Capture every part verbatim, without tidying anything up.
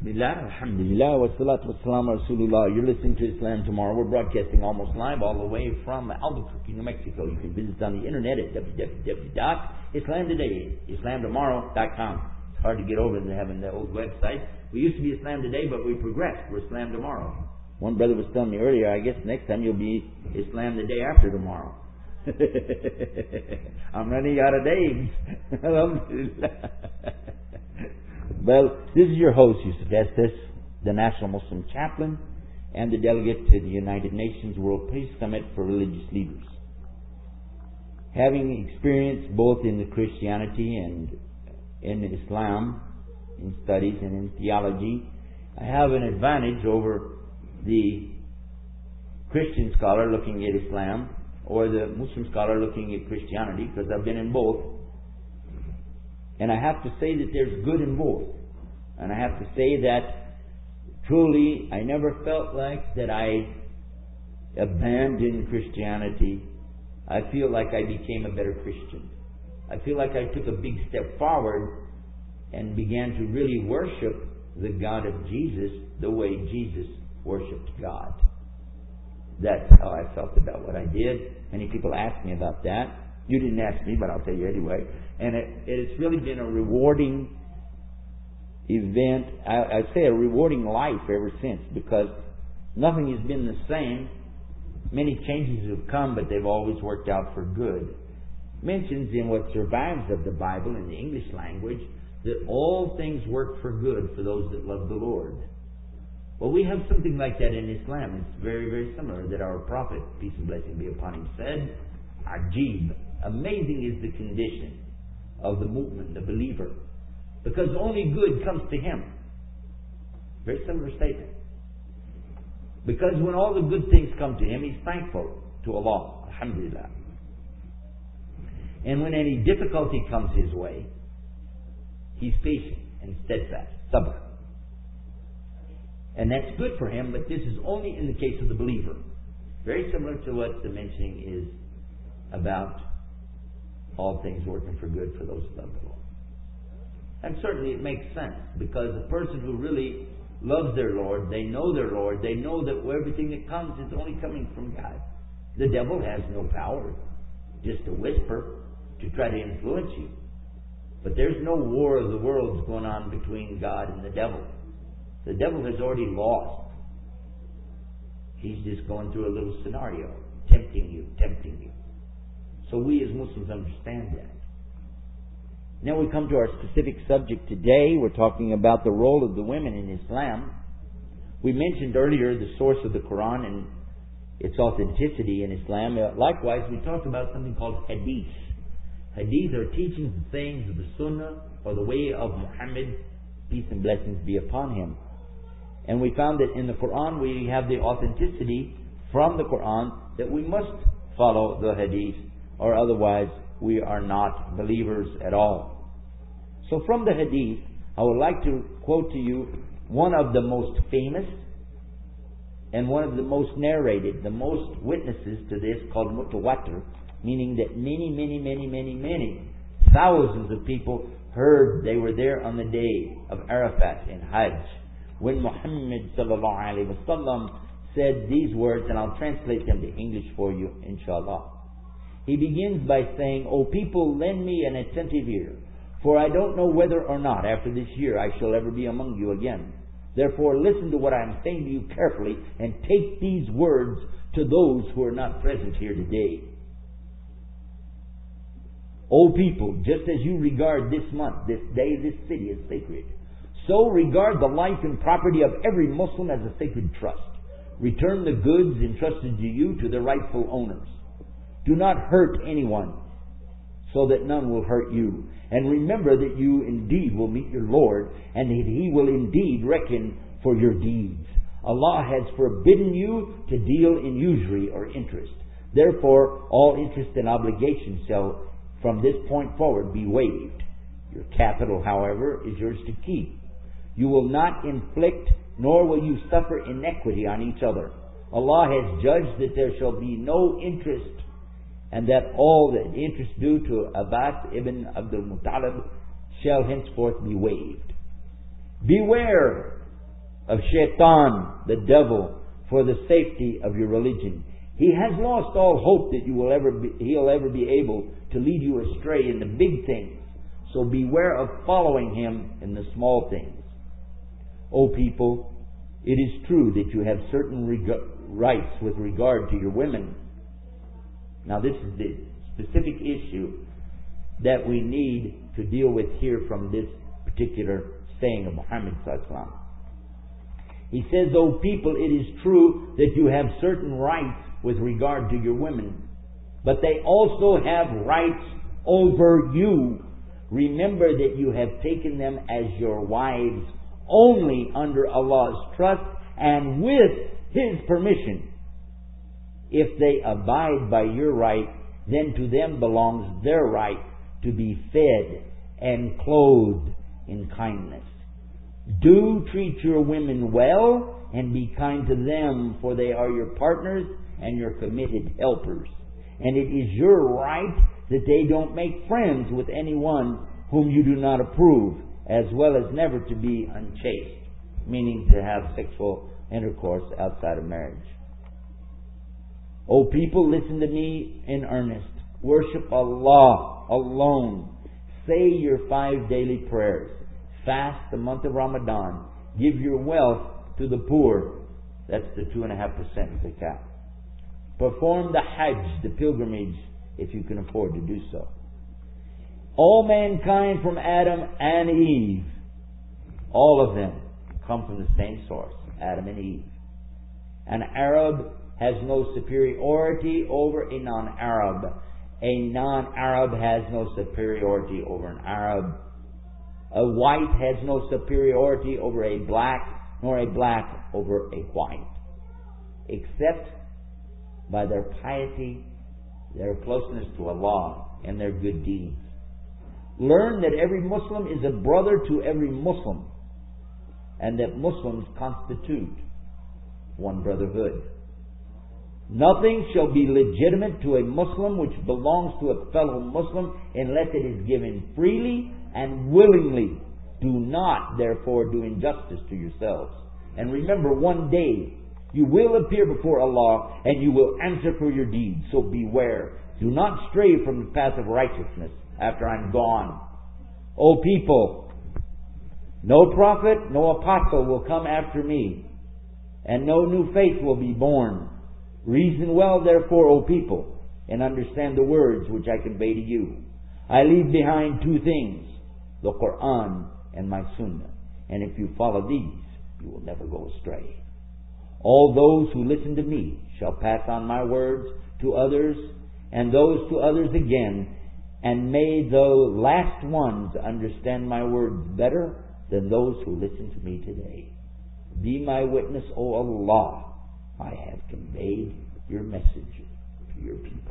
Bismillah, alhamdulillah, wa salatu wa salam Rasulullah. You're listening to Islam Tomorrow. We're broadcasting almost live all the way from Albuquerque, New Mexico. You can visit us on the internet at w w w dot islam today islam tomorrow dot com. It's hard to get over than having the old website. We used to be Islam Today, but we progressed. We're Islam Tomorrow. One brother was telling me earlier, I guess next time you'll be Islam the day after tomorrow. I'm running out of names. Alhamdulillah. Well, this is your host, Yusuf Estes, the National Muslim Chaplain and the delegate to the United Nations World Peace Summit for Religious Leaders. Having experience both in the Christianity and in Islam, in studies and in theology, I have an advantage over the Christian scholar looking at Islam or the Muslim scholar looking at Christianity, because I've been in both. And I have to say that there's good in both. And I have to say that truly I never felt like that I abandoned Christianity. I feel like I became a better Christian. I feel like I took a big step forward and began to really worship the God of Jesus the way Jesus worshipped God. That's how I felt about what I did. Many people ask me about that. You didn't ask me, but I'll tell you anyway. And it, it's really been a rewarding event. I, I'd say a rewarding life ever since, because nothing has been the same. Many changes have come, but they've always worked out for good. Mentions in what survives of the Bible in the English language that all things work for good for those that love the Lord. Well, we have something like that in Islam. It's very, very similar, that our Prophet, peace and blessing be upon him, said, Ajib. Amazing is the condition of the movement, the believer, because only good comes to him. Very similar statement. Because when all the good things come to him, he's thankful to Allah. Alhamdulillah. And when any difficulty comes his way, he's patient and steadfast. Sabr. And that's good for him, but this is only in the case of the believer. Very similar to what the mentioning is about all things working for good for those who love the Lord. And certainly it makes sense, because a person who really loves their Lord, they know their Lord, they know that everything that comes is only coming from God. The devil has no power, just a whisper to try to influence you. But there's no war of the worlds going on between God and the devil. The devil has already lost. He's just going through a little scenario, tempting you, tempting you. So we as Muslims understand that. Now we come to our specific subject today. We're talking about the role of the women in Islam. We mentioned earlier the source of the Quran and its authenticity in Islam. Likewise, we talked about something called hadith. Hadith are teachings and sayings of the Sunnah or the way of Muhammad, peace and blessings be upon him. And we found that in the Quran we have the authenticity from the Quran that we must follow the hadith, or otherwise we are not believers at all. So from the hadith, I would like to quote to you one of the most famous and one of the most narrated, the most witnesses to this, called mutawatir, meaning that many, many, many, many, many thousands of people heard. They were there on the day of Arafat in Hajj, when Muhammad sallallahu alaihi wasallam said these words, and I'll translate them to English for you, inshallah. He begins by saying, O people, lend me an attentive ear, for I don't know whether or not after this year I shall ever be among you again. Therefore listen to what I am saying to you carefully, and take these words to those who are not present here today. O people, just as you regard this month, this day, this city as sacred, so regard the life and property of every Muslim as a sacred trust. Return the goods entrusted to you to their rightful owners. Do not hurt anyone, so that none will hurt you. And remember that you indeed will meet your Lord, and that He will indeed reckon for your deeds. Allah has forbidden you to deal in usury or interest. Therefore, all interest and obligation shall from this point forward be waived. Your capital, however, is yours to keep. You will not inflict, nor will you suffer inequity on each other. Allah has judged that there shall be no interest, and that all the interest due to Abbas ibn Abdul Muttalib shall henceforth be waived. Beware of Shaitan, the devil, for the safety of your religion. He has lost all hope that you will ever be, he'll ever be able to lead you astray in the big things. So beware of following him in the small things. O people, it is true that you have certain reg- rights with regard to your women. Now this is the specific issue that we need to deal with here from this particular saying of Muhammad sallallahu alaihi wasallam. He says, O people, it is true that you have certain rights with regard to your women, but they also have rights over you. Remember that you have taken them as your wives only under Allah's trust and with His permission. If they abide by your right, then to them belongs their right to be fed and clothed in kindness. Do treat your women well and be kind to them, for they are your partners and your committed helpers. And it is your right that they don't make friends with anyone whom you do not approve, as well as never to be unchaste, meaning to have sexual intercourse outside of marriage. O people, listen to me in earnest. Worship Allah alone. Say your five daily prayers. Fast the month of Ramadan. Give your wealth to the poor. That's the two and a half percent zakat. Perform the Hajj, the pilgrimage, if you can afford to do so. All mankind from Adam and Eve, all of them come from the same source, Adam and Eve. An Arab has no superiority over a non-Arab. A non-Arab has no superiority over an Arab. A white has no superiority over a black, nor a black over a white, except by their piety, their closeness to Allah, and their good deeds. Learn that every Muslim is a brother to every Muslim, and that Muslims constitute one brotherhood. Nothing shall be legitimate to a Muslim which belongs to a fellow Muslim unless it is given freely and willingly. Do not, therefore, do injustice to yourselves. And remember, one day you will appear before Allah and you will answer for your deeds. So beware. Do not stray from the path of righteousness after I'm gone. O people, no prophet, no apostle will come after me, and no new faith will be born. Reason well, therefore, O people, and understand the words which I convey to you. I leave behind two things, the Quran and my Sunnah. And if you follow these, you will never go astray. All those who listen to me shall pass on my words to others, and those to others again. And may the last ones understand my words better than those who listen to me today. Be my witness, O Allah. I have conveyed your message to your people.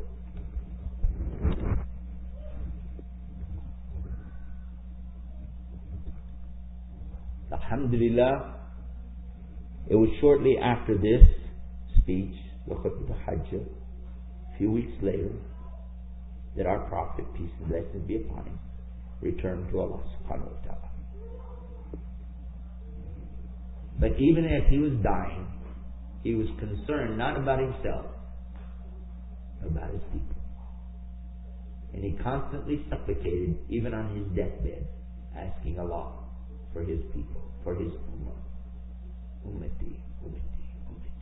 Alhamdulillah, it was shortly after this speech, the Khutbah al-Hajj, a few weeks later, that our Prophet, peace and blessings be upon him, returned to Allah subhanahu wa ta'ala. But even as he was dying, he was concerned not about himself, but about his people. And he constantly supplicated, even on his deathbed, asking Allah for his people, for his ummah. Ummati, ummati, ummati.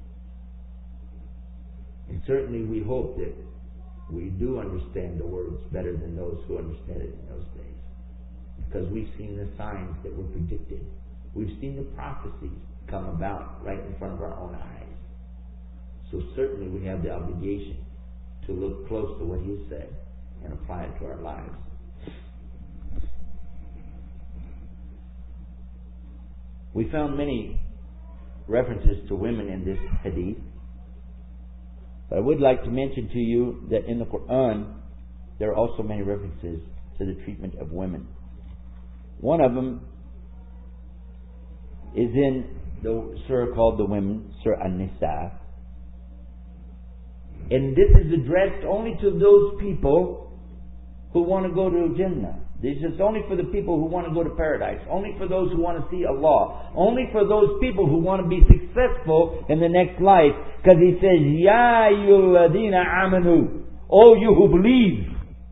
And certainly we hope that we do understand the words better than those who understood it in those days. Because we've seen the signs that were predicted. We've seen the prophecies come about right in front of our own eyes. So certainly we have the obligation to look close to what he has said and apply it to our lives. We found many references to women in this hadith. But I would like to mention to you that in the Quran, there are also many references to the treatment of women. One of them is in the surah called the Women, Surah An-Nisa. And this is addressed only to those people who want to go to Jannah. This is only for the people who want to go to paradise. Only for those who want to see Allah. Only for those people who want to be successful in the next life. Because He says, Ya ayyuhalladhina amanu. O you who believe.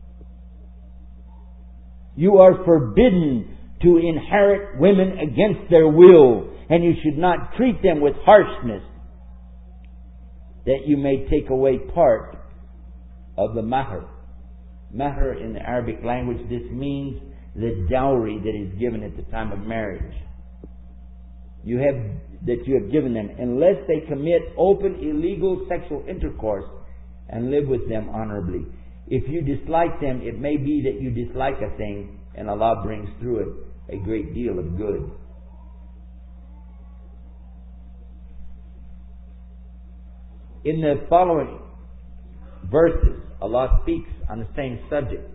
You are forbidden to inherit women against their will. And you should not treat them with harshness, that you may take away part of the mahr. Mahr in the Arabic language, this means the dowry that is given at the time of marriage. You have, that you have given them, unless they commit open illegal sexual intercourse and live with them honorably. If you dislike them, it may be that you dislike a thing, and Allah brings through it a great deal of good. In the following verses, Allah speaks on the same subject.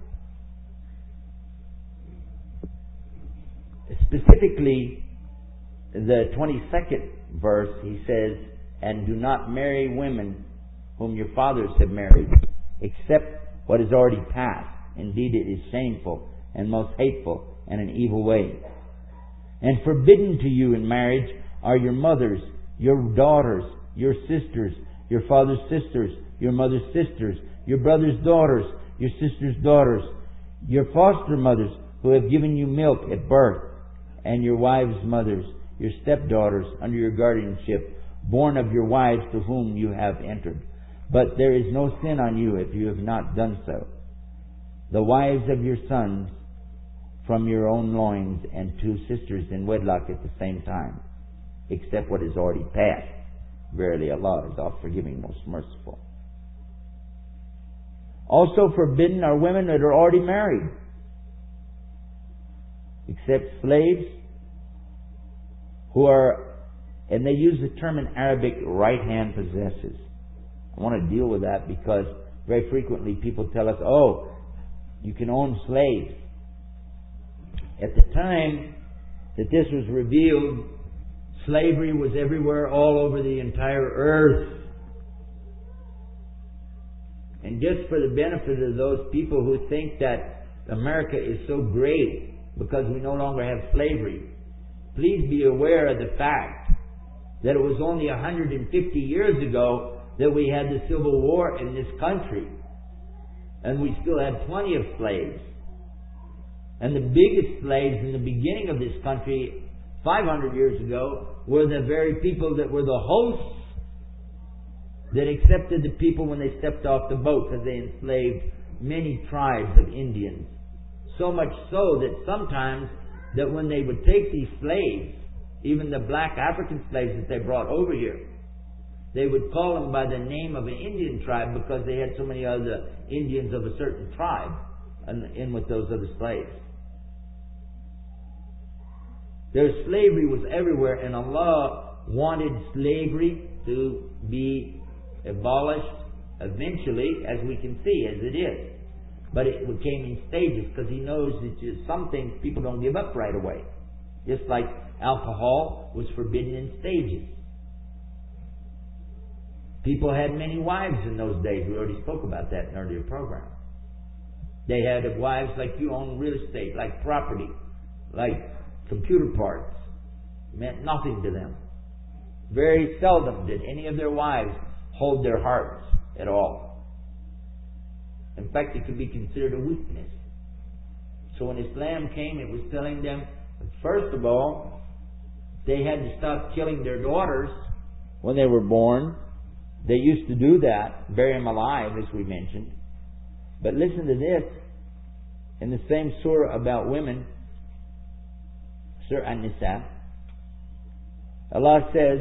Specifically, the twenty-second verse, He says, and do not marry women whom your fathers have married, except what is already past. Indeed, it is shameful and most hateful and an evil way. And forbidden to you in marriage are your mothers, your daughters, your sisters, your father's sisters, your mother's sisters, your brother's daughters, your sister's daughters, your foster mothers who have given you milk at birth, and your wives' mothers, your stepdaughters under your guardianship, born of your wives to whom you have entered. But there is no sin on you if you have not done so. The wives of your sons from your own loins, and two sisters in wedlock at the same time, except what is already past. Verily Allah is oft forgiving, most merciful. Also forbidden are women that are already married, except slaves who are, and they use the term in Arabic, right hand possessors. I want to deal with that because very frequently people tell us, oh, you can own slaves. At the time that this was revealed, slavery was everywhere, all over the entire earth. And just for the benefit of those people who think that America is so great because we no longer have slavery, please be aware of the fact that it was only one hundred fifty years ago that we had the Civil War in this country. And we still had plenty of slaves. And the biggest slaves in the beginning of this country, five hundred years ago, were the very people that were the hosts that accepted the people when they stepped off the boat, because they enslaved many tribes of Indians. So much so that sometimes that when they would take these slaves, even the black African slaves that they brought over here, they would call them by the name of an Indian tribe because they had so many other Indians of a certain tribe in with those other slaves. Their slavery was everywhere, and Allah wanted slavery to be abolished eventually, as we can see, as it is. But it came in stages because He knows that some things people don't give up right away. Just like alcohol was forbidden in stages. People had many wives in those days. We already spoke about that in an earlier program. They had wives like you own real estate, like property, like computer parts. It meant nothing to them. Very seldom did any of their wives hold their hearts at all. In fact, it could be considered a weakness. So when Islam came, it was telling them, first of all, they had to stop killing their daughters when they were born. They used to do that, bury them alive, as we mentioned. But listen to this. In the same surah about women, Surah An-Nisa, Allah says,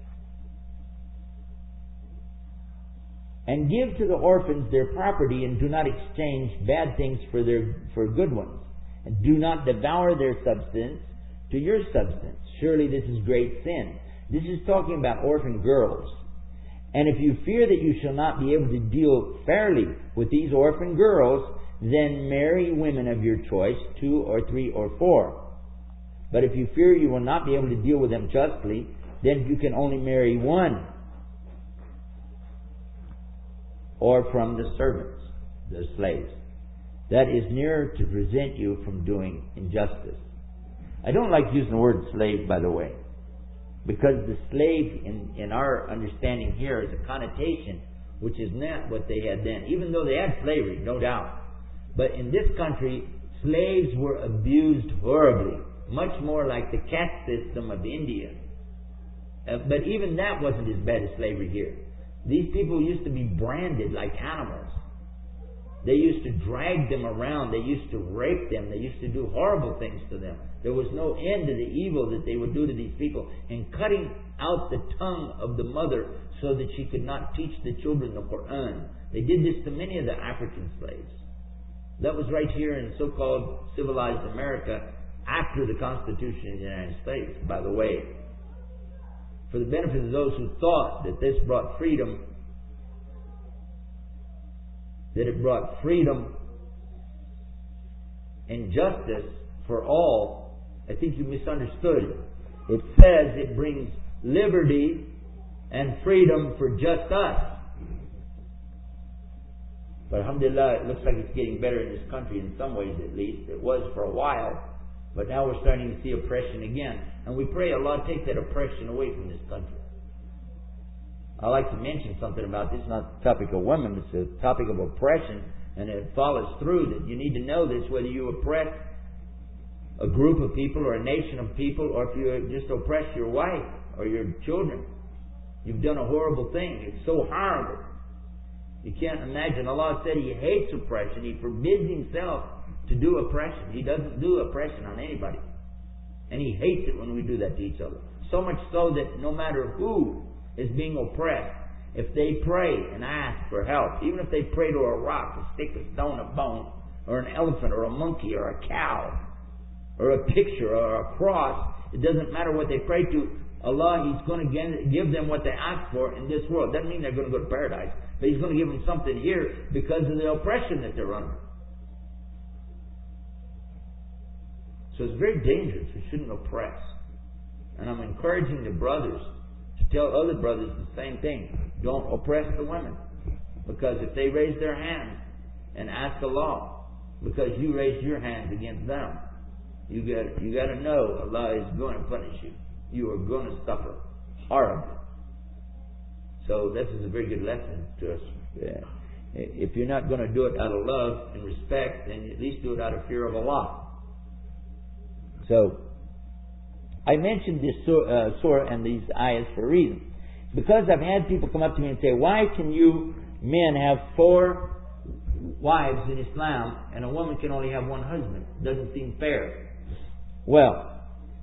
and give to the orphans their property, and do not exchange bad things for their for good ones. And do not devour their substance to your substance. Surely this is great sin. This is talking about orphan girls. And if you fear that you shall not be able to deal fairly with these orphan girls, then marry women of your choice, two or three or four. But if you fear you will not be able to deal with them justly, then you can only marry one. Or from the servants, the slaves. that is nearer to prevent you from doing injustice. I don't like using the word slave, by the way, because the slave in, in our understanding here is a connotation which is not what they had then, even though they had slavery, no doubt. But in this country, slaves were abused horribly, much more like the caste system of India. Uh, but even that wasn't as bad as slavery here. These people used to be branded like animals. They used to drag them around. They used to rape them. They used to do horrible things to them. There was no end to the evil that they would do to these people. And cutting out the tongue of the mother so that she could not teach the children the Quran. They did this to many of the African slaves. That was right here in so-called civilized America after the Constitution of the United States, by the way. For the benefit of those who thought that this brought freedom, that it brought freedom and justice for all, I think you misunderstood. It says it brings liberty and freedom for just us. But alhamdulillah, it looks like it's getting better in this country in some ways at least. It was for a while, but now we're starting to see oppression again. And we pray Allah take that oppression away from this country. I like to mention something about this, not the topic of women, it's the topic of oppression, and it follows through that you need to know this, whether you oppress a group of people or a nation of people, or if you just oppress your wife or your children. You've done a horrible thing. It's so horrible. You can't imagine. Allah said He hates oppression. He forbids Himself to do oppression. He doesn't do oppression on anybody. And He hates it when we do that to each other. So much so that no matter who is being oppressed, if they pray and ask for help, even if they pray to a rock, a stick, a stone, a bone, or an elephant, or a monkey, or a cow, or a picture, or a cross, it doesn't matter what they pray to, Allah, He's going to give them what they ask for in this world. Doesn't mean they're going to go to paradise, but He's going to give them something here because of the oppression that they're under. So it's very dangerous. We shouldn't oppress. And I'm encouraging the brothers to tell other brothers the same thing. Don't oppress the women. Because if they raise their hands and ask Allah, because you raised your hands against them, you got you got to know Allah is going to punish you. You are going to suffer horribly. So this is a very good lesson to us. If you're not going to do it out of love and respect, then at least do it out of fear of Allah. So, I mentioned this surah, uh, surah and these ayahs for a reason. Because I've had people come up to me and say, why can you men have four wives in Islam and a woman can only have one husband? It doesn't seem fair. Well,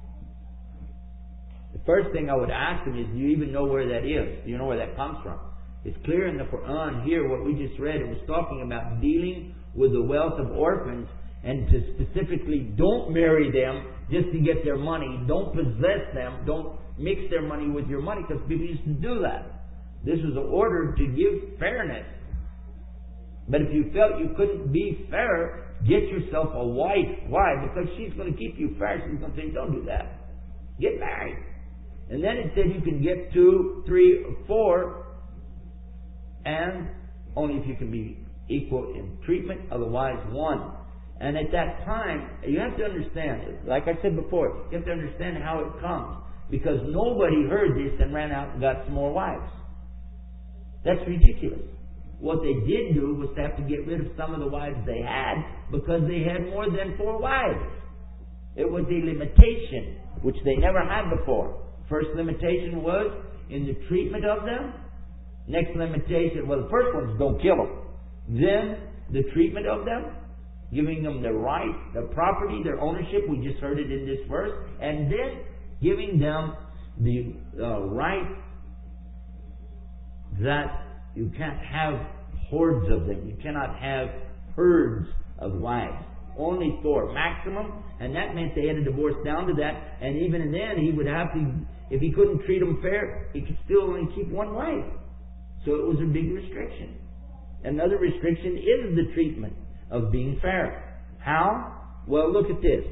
the first thing I would ask them is, do you even know where that is? Do you know where that comes from? It's clear in the Quran here, what we just read, it was talking about dealing with the wealth of orphans, and to specifically don't marry them just to get their money. Don't possess them. Don't mix their money with your money, because people used to do that. This was an order to give fairness. But if you felt you couldn't be fair, get yourself a wife. Why? Because she's going to keep you fair. She's going to say, don't do that. Get married. And then it said you can get two, three, or four, and only if you can be equal in treatment, otherwise one. And at that time, you have to understand, like I said before, you have to understand how it comes. Because nobody heard this and ran out and got some more wives. That's ridiculous. What they did do was to have to get rid of some of the wives they had because they had more than four wives. It was a limitation which they never had before. First limitation was in the treatment of them. Next limitation, well, the first one is don't kill them. Then the treatment of them, giving them their right, their property, their ownership. We just heard it in this verse. And then giving them the uh, right that you can't have hordes of them. You cannot have herds of wives. Only four maximum. And that meant they had to divorce down to that. And even then, he would have to, if he couldn't treat them fair, he could still only keep one wife. So it was a big restriction. Another restriction is the treatment of being fair. How? Well, look at this.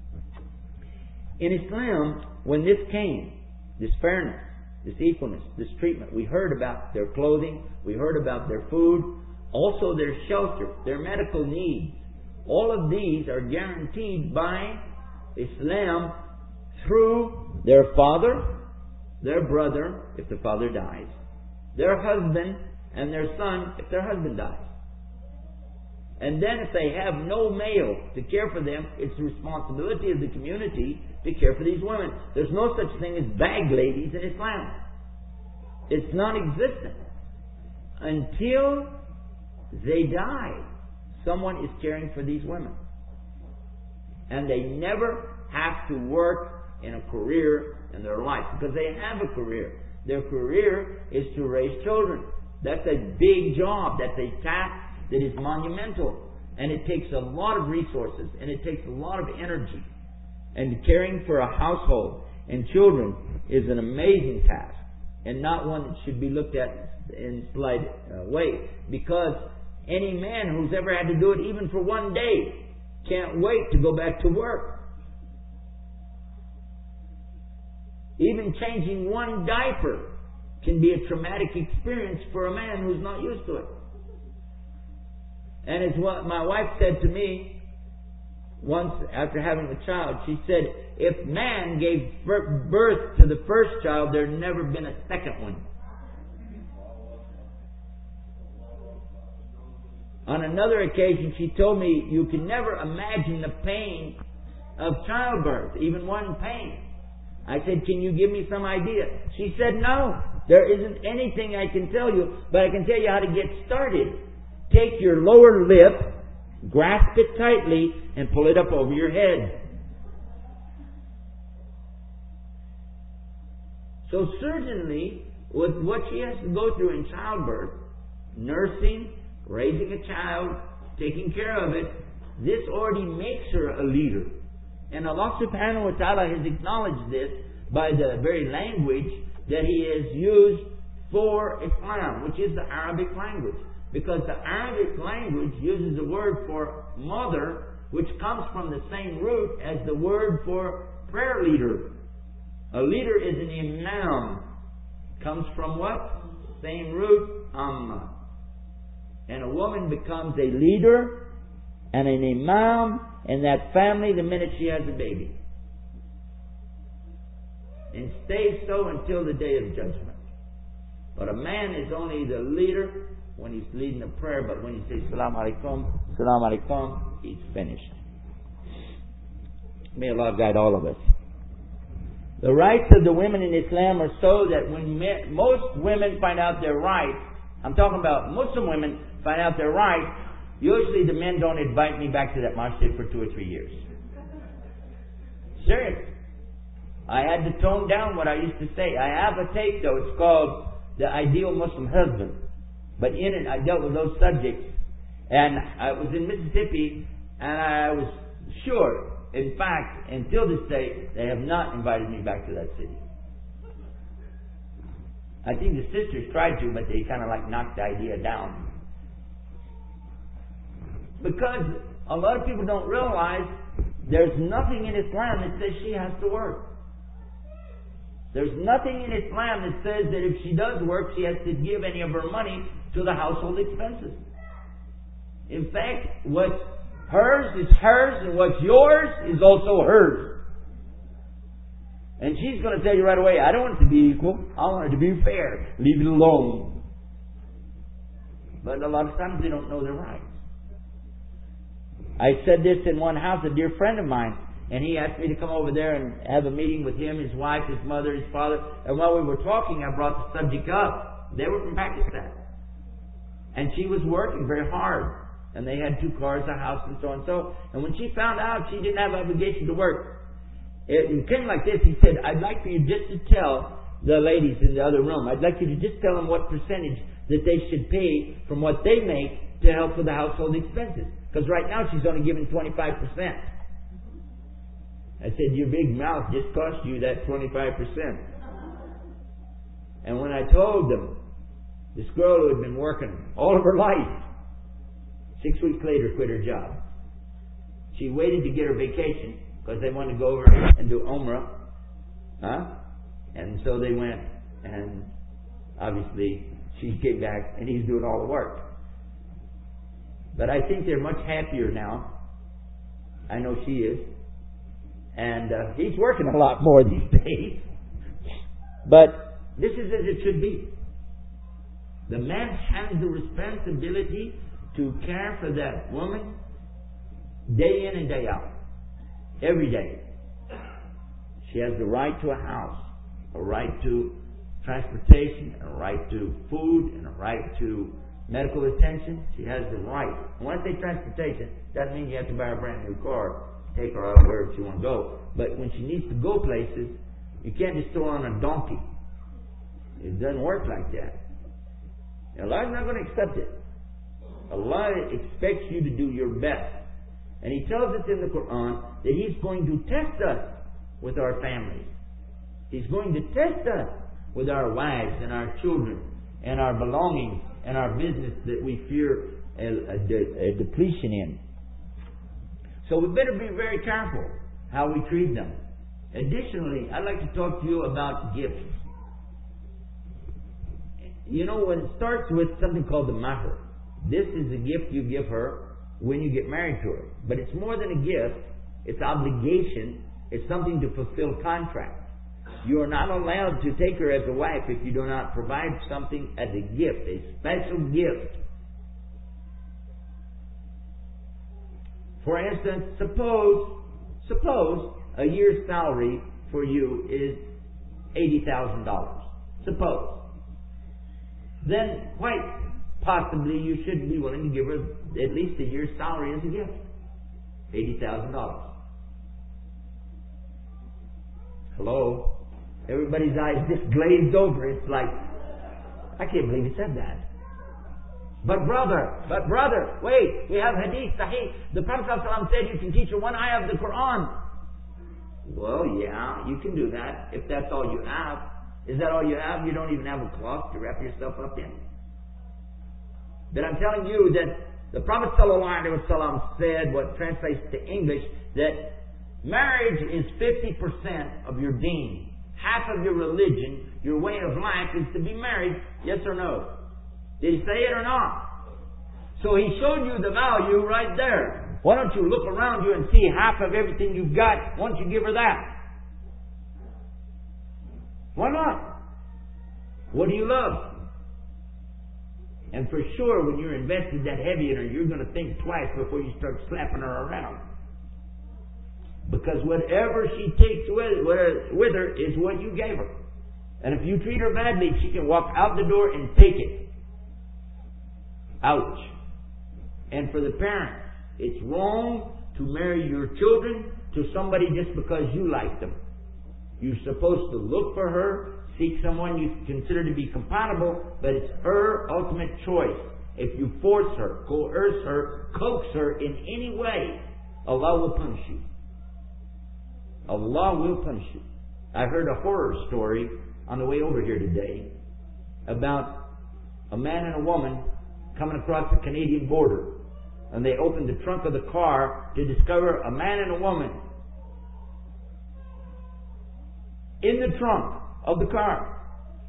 In Islam, when this came, this fairness, this equalness, this treatment, we heard about their clothing, we heard about their food, also their shelter, their medical needs. All of these are guaranteed by Islam through their father, their brother, if the father dies, their husband, and their son, if their husband dies. And then if they have no male to care for them, it's the responsibility of the community to care for these women. There's no such thing as bag ladies in Islam. It's non-existent. Until they die, someone is caring for these women. And they never have to work in a career in their life, because they have a career. Their career is to raise children. That's a big job. That's a task that is monumental. And it takes a lot of resources, and it takes a lot of energy. And caring for a household and children is an amazing task, and not one that should be looked at in slight uh, way. Because any man who's ever had to do it, even for one day, can't wait to go back to work. Even changing one diaper can be a traumatic experience for a man who's not used to it. And it's what my wife said to me once after having a child. She said, if man gave birth to the first child, there'd never been a second one. On another occasion, she told me, you can never imagine the pain of childbirth, even one pain. I said, can you give me some idea? She said, no, there isn't anything I can tell you, but I can tell you how to get started. Take your lower lip, grasp it tightly, and pull it up over your head. So certainly, with what she has to go through in childbirth, nursing, raising a child, taking care of it, this already makes her a leader. And Allah subhanahu wa ta'ala has acknowledged this by the very language that He has used for Islam, which is the Arabic language. Because the Arabic language uses the word for mother, which comes from the same root as the word for prayer leader. A leader is an imam. Comes from what? Same root, amma. And a woman becomes a leader and an imam in that family the minute she has a baby. And stays so until the day of judgment. But a man is only the leader when he's leading a prayer, but when he says Salaam Alaikum, Salaam Alaikum, he's finished. May Allah guide all of us. The rights of the women in Islam are so that when men, most women find out their rights, I'm talking about Muslim women find out their rights, usually the men don't invite me back to that masjid for two or three years. Serious. I had to tone down what I used to say. I have a tape though, it's called The Ideal Muslim Husband. But in it I dealt with those subjects. And I was in Mississippi, and I was sure, in fact, until this day, they have not invited me back to that city. I think the sisters tried to, but they kind of like knocked the idea down. Because a lot of people don't realize there's nothing in Islam that says she has to work. There's nothing in Islam that says that if she does work, she has to give any of her money to the household expenses. In fact, what's hers is hers, and what's yours is also hers. And she's going to tell you right away, I don't want it to be equal. I want it to be fair. Leave it alone. But a lot of times they don't know their rights. I said this in one house, a dear friend of mine, and he asked me to come over there and have a meeting with him, his wife, his mother, his father. And while we were talking, I brought the subject up. They were from Pakistan. And she was working very hard. And they had two cars, a house, and so on and so. And when she found out she didn't have an obligation to work, it, it came like this. He said, I'd like for you just to tell the ladies in the other room, I'd like you to just tell them what percentage that they should pay from what they make to help with the household expenses. Because right now she's only giving twenty-five percent. I said, your big mouth just cost you that twenty-five percent. And when I told them, this girl who had been working all of her life, six weeks later quit her job. She waited to get her vacation because they wanted to go over and do Umrah. Huh? And so they went, and obviously she came back and he's doing all the work. But I think they're much happier now I know she is. And uh, he's working a lot more these days. But this is as it should be. The man has the responsibility to care for that woman day in and day out. Every day. She has the right to a house, a right to transportation, a right to food, and a right to medical attention. She has the right. And when I say transportation, doesn't mean you have to buy a brand new car, take her out wherever she wants to go. But when she needs to go places, you can't just throw her on a donkey. It doesn't work like that. Allah's not going to accept it. Allah expects you to do your best. And He tells us in the Quran that He's going to test us with our families. He's going to test us with our wives and our children and our belongings and our business that we fear a, a, de- a depletion in. So we better be very careful how we treat them. Additionally, I'd like to talk to you about gifts. You know, when it starts with something called the mahr. This is a gift you give her when you get married to her. But it's more than a gift. It's obligation. It's something to fulfill contract. You are not allowed to take her as a wife if you do not provide something as a gift, a special gift. For instance, suppose, suppose a year's salary for you is eighty thousand dollars. Suppose. Then quite possibly you should be willing to give her at least a year's salary as a gift. eighty thousand dollars. Hello? Everybody's eyes just glazed over. It's like, I can't believe he said that. But brother, but brother, wait, we have hadith, sahih. The Prophet ﷺ said you can teach her one ayah of the Quran. Well, yeah, you can do that if that's all you have. Is that all you have? You don't even have a cloth to wrap yourself up in. But I'm telling you that the Prophet ﷺ said, what translates to English, that marriage is fifty percent of your deen. Half of your religion, your way of life is to be married, yes or no? Did he say it or not? So he showed you the value right there. Why don't you look around you and see half of everything you've got? Why don't you give her that? Why not? What do you love? And for sure, when you're invested that heavy in her, you're going to think twice before you start slapping her around. Because whatever she takes with, with her is what you gave her. And if you treat her badly, she can walk out the door and take it. Ouch. And for the parents, it's wrong to marry your children to somebody just because you like them. You're supposed to look for her, seek someone you consider to be compatible, but it's her ultimate choice. If you force her, coerce her, coax her in any way, Allah will punish you. Allah will punish you. I heard a horror story on the way over here today about a man and a woman coming across the Canadian border. And they opened the trunk of the car to discover a man and a woman in the trunk of the car.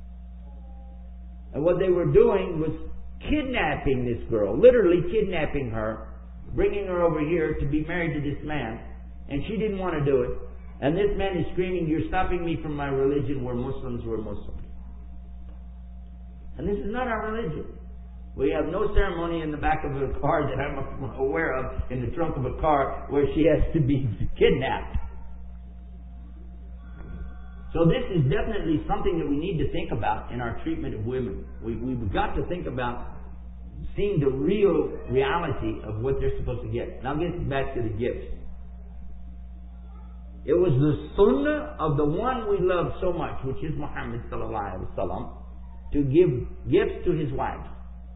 And what they were doing was kidnapping this girl, literally kidnapping her, bringing her over here to be married to this man. And she didn't want to do it. And this man is screaming, "You're stopping me from my religion. We're Muslims, we're Muslims." And this is not our religion. We have no ceremony in the back of a car that I'm aware of, in the trunk of a car, where she has to be kidnapped. So this is definitely something that we need to think about in our treatment of women. We, we've got to think about seeing the real reality of what they're supposed to get. Now get back to the gifts. It was the sunnah of the one we love so much, which is Muhammad sallallahu alaihi wasallam, to give gifts to his wives.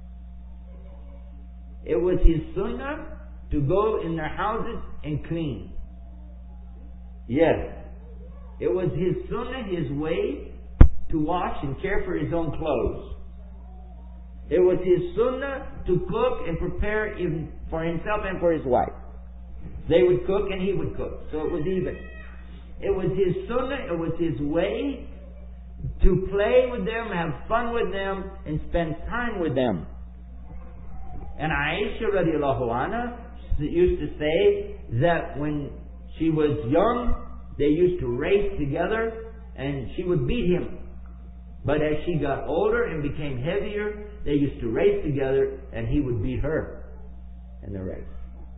It was his sunnah to go in their houses and clean. Yes. It was his sunnah, his way, to wash and care for his own clothes. It was his sunnah to cook and prepare even for himself and for his wife. They would cook and he would cook. So it was even. It was his sunnah, it was his way to play with them, have fun with them, and spend time with them. And Aisha radiallahu anha used to say that when she was young, they used to race together and she would beat him. But as she got older and became heavier, they used to race together and he would beat her in the race.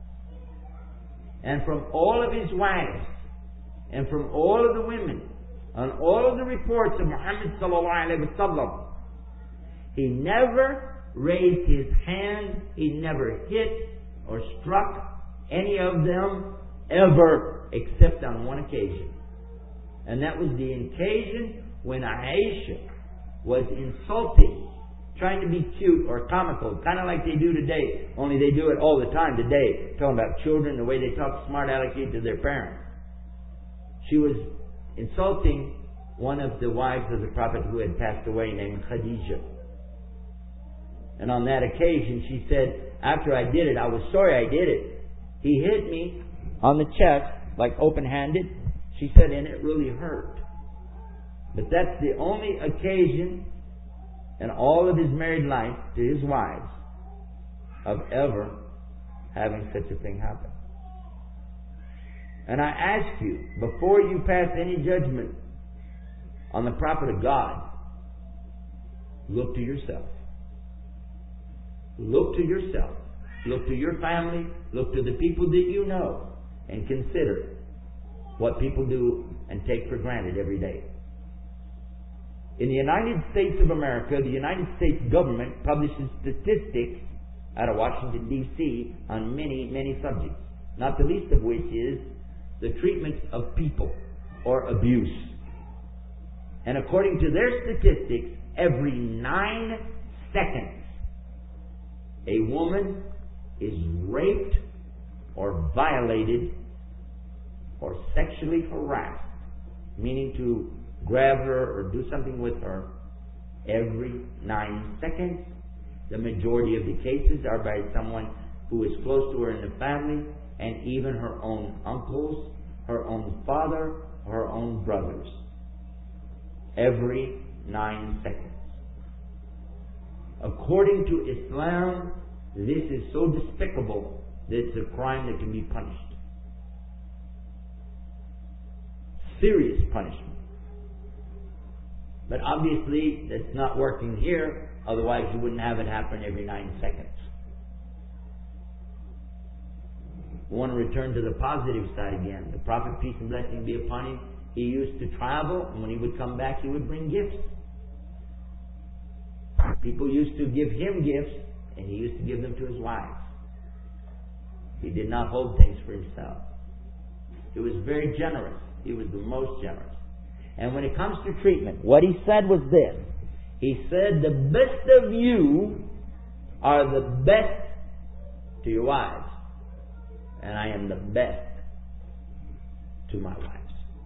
And from all of his wives and from all of the women, on all of the reports of Muhammad sallallahu alaihi wasallam, he never raised his hand, he never hit or struck any of them ever, except on one occasion. And that was the occasion when Aisha was insulting, trying to be cute or comical, kind of like they do today, only they do it all the time today, talking about children, the way they talk smart alecky to their parents. She was insulting one of the wives of the Prophet who had passed away, named Khadijah. And on that occasion she said, after I did it, I was sorry I did it. He hit me on the chest, like open-handed. She said, and it really hurt. But that's the only occasion in all of his married life to his wives of ever having such a thing happen. And I ask you, before you pass any judgment on the prophet of God, look to yourself. Look to yourself. Look to your family. Look to the people that you know. And consider what people do and take for granted every day. In the United States of America, the United States government publishes statistics out of Washington, D C on many, many subjects. Not the least of which is the treatment of people or abuse. And according to their statistics, every nine seconds, a woman is raped or violated or sexually harassed, meaning to grab her or do something with her every nine seconds. The majority of the cases are by someone who is close to her in the family, and even her own uncles, her own father, her own brothers. Every nine seconds. According to Islam, this is so despicable that it's a crime that can be punished. Serious punishment. But obviously, that's not working here, otherwise you wouldn't have it happen every nine seconds. We want to return to the positive side again. The Prophet, peace and blessing be upon him, he used to travel, and when he would come back, he would bring gifts. People used to give him gifts, and he used to give them to his wives. He did not hold things for himself. He was very generous. He was the most generous. And when it comes to treatment, what he said was this. He said, the best of you are the best to your wives, and I am the best to my wives.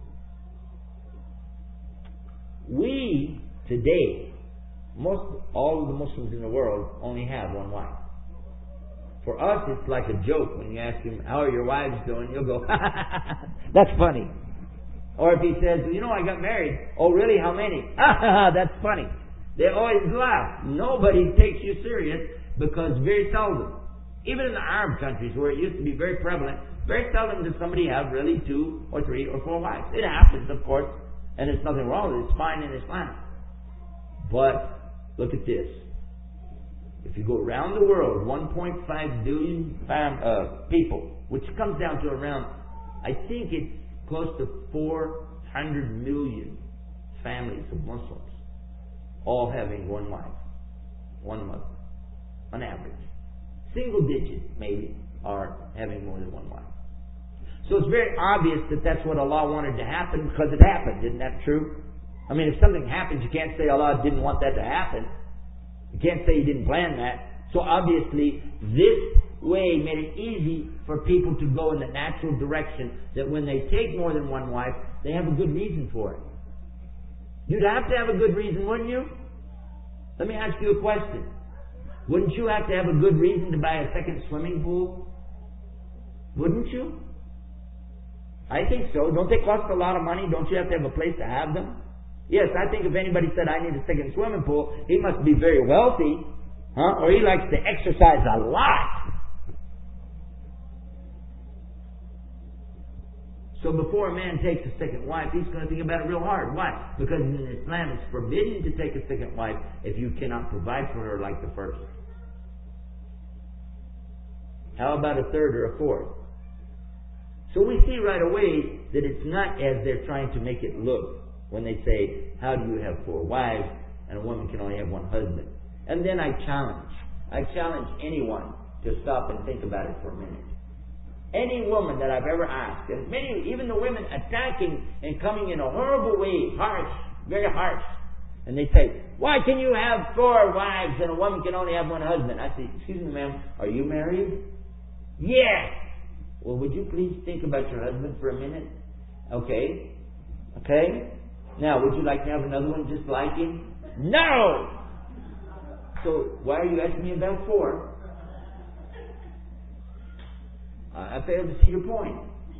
We, today, most all of the Muslims in the world only have one wife. For us, it's like a joke when you ask him, how are your wives doing? You'll go, that's funny. Or if he says, you know, I got married. Oh, really? How many? That's funny. They always laugh. Nobody takes you serious because very seldom, even in the Arab countries where it used to be very prevalent, very seldom does somebody have really two or three or four wives. It happens, of course, and there's nothing wrong with it. It's fine in Islam. But look at this. If you go around the world, one point five billion fam- uh, people, which comes down to around, I think it's close to four hundred million families of Muslims, all having one wife, one mother, on average. Single digits, maybe, are having more than one wife. So it's very obvious that that's what Allah wanted to happen because it happened. Isn't that true? I mean, if something happens, you can't say Allah didn't want that to happen. You can't say He didn't plan that. So obviously, this way made it easy for people to go in the natural direction that when they take more than one wife, they have a good reason for it. You'd have to have a good reason, wouldn't you? Let me ask you a question. Wouldn't you have to have a good reason to buy a second swimming pool? Wouldn't you? I think so. Don't they cost a lot of money? Don't you have to have a place to have them? Yes, I think if anybody said, I need a second swimming pool, he must be very wealthy, huh? Or he likes to exercise a lot. So before a man takes a second wife, he's going to think about it real hard. Why? Because in Islam it's forbidden to take a second wife if you cannot provide for her like the first. How about a third or a fourth? So we see right away that it's not as they're trying to make it look when they say, how do you have four wives and a woman can only have one husband? And then I challenge. I challenge anyone to stop and think about it for a minute. Any woman that I've ever asked, and many, even the women attacking and coming in a horrible way, harsh, very harsh, and they say, why can you have four wives and a woman can only have one husband? I say, excuse me ma'am, are you married? Yes. Well, would you please think about your husband for a minute? Okay. Okay. Now, would you like to have another one just like him? No! So, why are you asking me about four? I fail to see your point.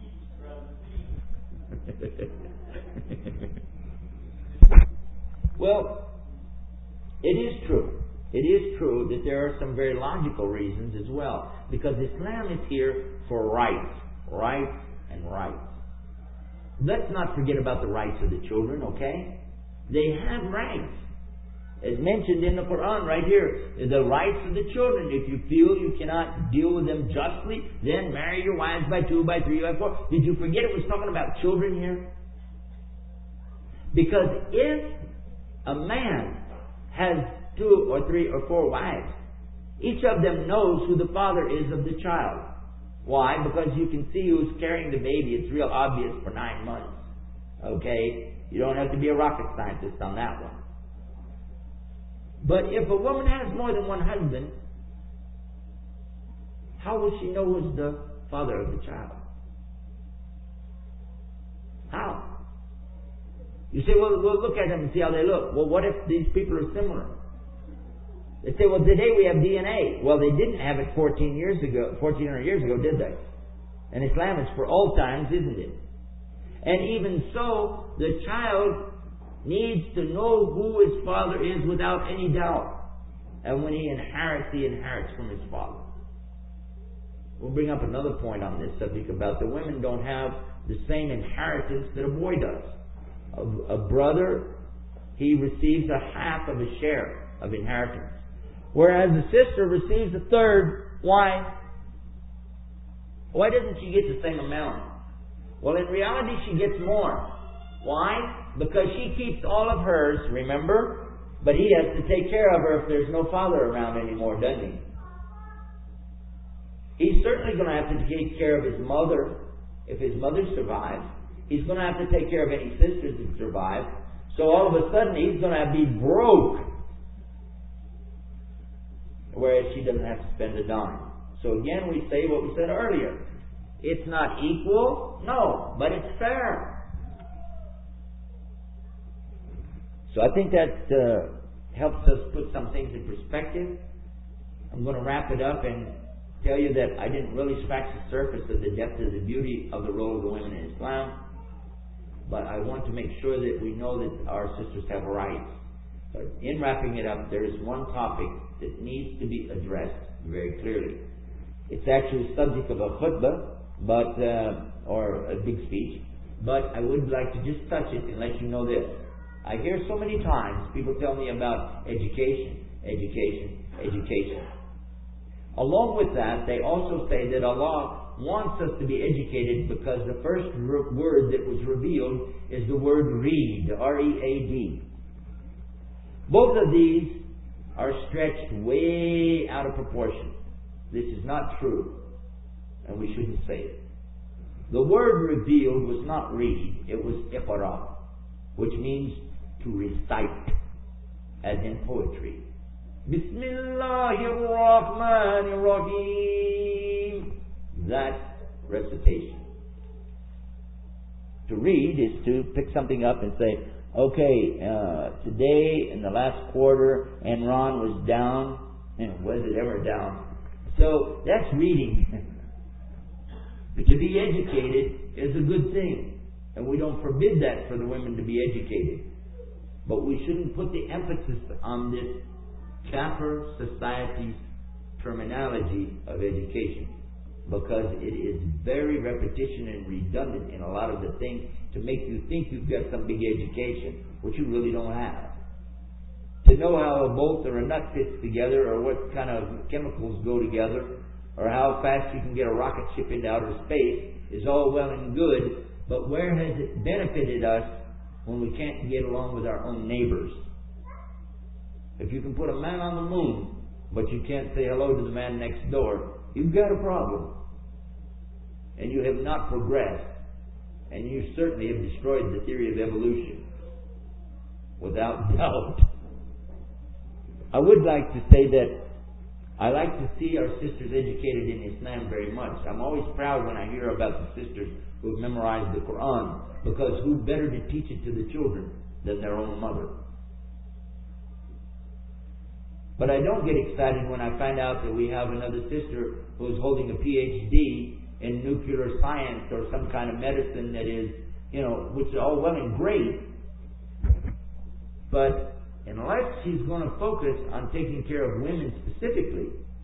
Well, it is true. It is true that there are some very logical reasons as well. Because Islam is here for rights. Rights and rights. Let's not forget about the rights of the children, okay? They have rights. As mentioned in the Quran right here, the rights of the children. If you feel you cannot deal with them justly, then marry your wives by two, by three, by four. Did you forget it was talking about children here? Because if a man has two or three or four wives, each of them knows who the father is of the child. Why? Because you can see who's carrying the baby. It's real obvious for nine months. Okay? You don't have to be a rocket scientist on that one. But if a woman has more than one husband, how will she know who's the father of the child? How? You say, well, we'll look at them and see how they look. Well, what if these people are similar? They say, well, today we have D N A. Well, they didn't have it fourteen years ago, fourteen hundred years ago, did they? And Islam is for all times, isn't it? And even so, the child needs to know who his father is without any doubt. And when he inherits, he inherits from his father. We'll bring up another point on this subject about the women don't have the same inheritance that a boy does. A, a brother, he receives a half of a share of inheritance. Whereas the sister receives a third. Why? Why doesn't she get the same amount? Well, in reality, she gets more. Why? Because she keeps all of hers, remember? But he has to take care of her if there's no father around anymore, doesn't he? He's certainly going to have to take care of his mother if his mother survives. He's going to have to take care of any sisters that survive. So all of a sudden, he's going to be broke. Whereas she doesn't have to spend a dime. So again, we say what we said earlier. It's not equal, no, but it's fair. So I think that uh, helps us put some things in perspective. I'm going to wrap it up and tell you that I didn't really scratch the surface of the depth of the beauty of the role of the women in Islam. But I want to make sure that we know that our sisters have rights. But in wrapping it up, there is one topic that needs to be addressed very clearly. It's actually the subject of a khutbah, but uh, or a big speech. But I would like to just touch it and let you know this. I hear so many times people tell me about education, education, education. Along with that, they also say that Allah wants us to be educated because the first word that was revealed is the word read, R E A D. Both of these are stretched way out of proportion. This is not true, and we shouldn't say it. The word revealed was not read, it was iqra, which means to recite, as in poetry. Bismillahir Rahmanir Rahim. That's recitation. To read is to pick something up and say, okay, uh, today in the last quarter, Enron was down. And was it ever down? So that's reading. But to be educated is a good thing. And we don't forbid that for the women to be educated. But we shouldn't put the emphasis on this Kafir society's terminology of education. because it is very repetition and redundant in a lot of the things to make you think you've got some big education, which you really don't have. To know how a bolt or a nut fits together, or what kind of chemicals go together, or how fast you can get a rocket ship into outer space is all well and good, but where has it benefited us when we can't get along with our own neighbors? If you can put a man on the moon, but you can't say hello to the man next door, you've got a problem. And you have not progressed. And you certainly have destroyed the theory of evolution. Without doubt. I would like to say that I like to see our sisters educated in Islam very much. I'm always proud when I hear about the sisters who have memorized the Quran, because who better to teach it to the children than their own mother? But I don't get excited when I find out that we have another sister who is holding a P H D in nuclear science or some kind of medicine that is, you know, which is all well and great. But unless she's going to focus on taking care of women specifically,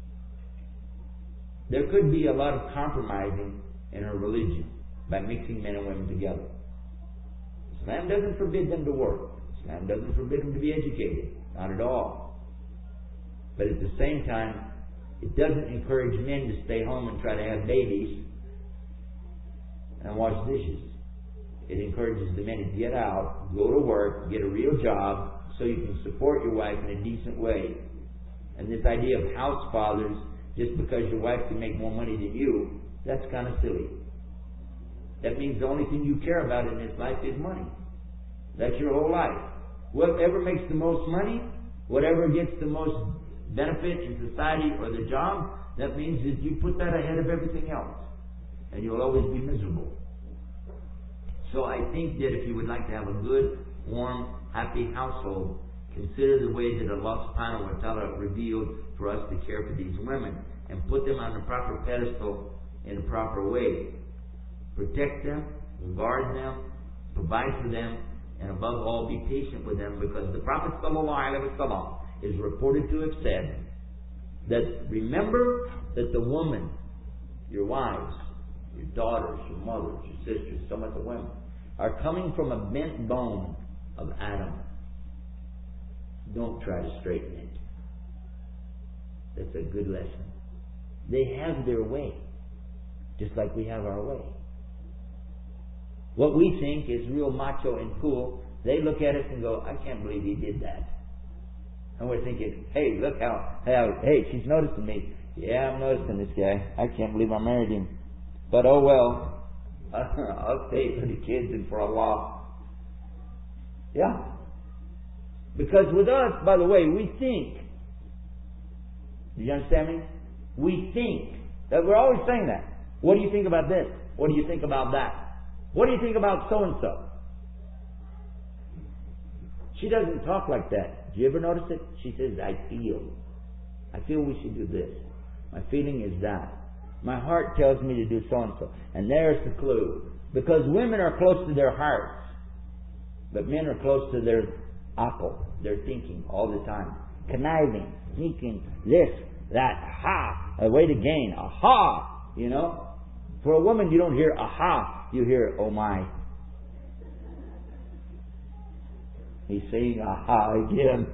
there could be a lot of compromising in her religion by mixing men and women together. Islam doesn't forbid them to work. Islam doesn't forbid them to be educated. Not at all. But at the same time, it doesn't encourage men to stay home and try to have babies and wash dishes. It encourages the men to get out, go to work, get a real job, so you can support your wife in a decent way. And this idea of house fathers, just because your wife can make more money than you, that's kind of silly. That means the only thing you care about in this life is money. That's your whole life. Whatever makes the most money, whatever gets the most benefit in society or the job, that means that you put that ahead of everything else. And you'll always be miserable. So I think that if you would like to have a good, warm, happy household, consider the way that Allah subhanahu wa ta'ala revealed for us to care for these women and put them on the proper pedestal in a proper way. Protect them, guard them, provide for them, and above all be patient with them, because the Prophet sallallahu alaihi wasallam is reported to have said that remember that the woman, your wives, your daughters, your mothers, your sisters, some of the women, are coming from a bent bone of Adam. Don't try to straighten it. That's a good lesson. They have their way, just like we have our way. What we think is real macho and cool, they look at us and go, I can't believe he did that. And we're thinking, hey, look how, how hey, she's noticing me. Yeah, I'm noticing this guy. I can't believe I married him. But oh well, I'll stay for the kids and for Allah. Yeah. Because with us, by the way, we think. Do you understand me? We think. That we're always saying that. What do you think about this? What do you think about that? What do you think about so-and-so? She doesn't talk like that. Do you ever notice it? She says, I feel. I feel we should do this. My feeling is that. My heart tells me to do so-and-so. And there's the clue. Because women are close to their hearts. But men are close to their akal, their thinking all the time. Conniving, sneaking, this, that, aha, a way to gain, aha, you know. For a woman, you don't hear aha, you hear oh my. He's saying aha again.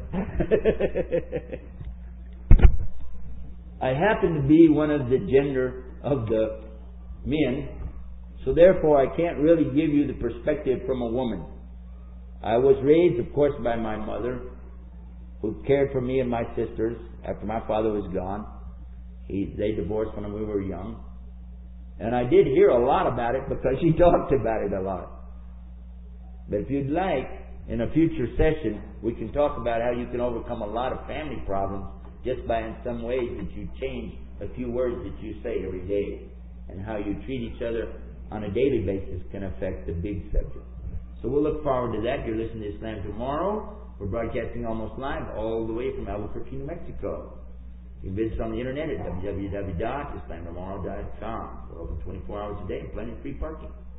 I happen to be one of the gender of the men, so therefore I can't really give you the perspective from a woman. I was raised, of course, by my mother, who cared for me and my sisters after my father was gone. He, they divorced when we were young. And I did hear a lot about it because she talked about it a lot. But if you'd like, in a future session, we can talk about how you can overcome a lot of family problems just by in some ways that you change a few words that you say every day. And how you treat each other on a daily basis can affect the big subject. So we'll look forward to that. You're listening to Islam Tomorrow. We're broadcasting almost live all the way from Albuquerque, New Mexico. You can visit us on the internet at w w w dot islam tomorrow dot com. We're open twenty-four hours a day and plenty of free parking.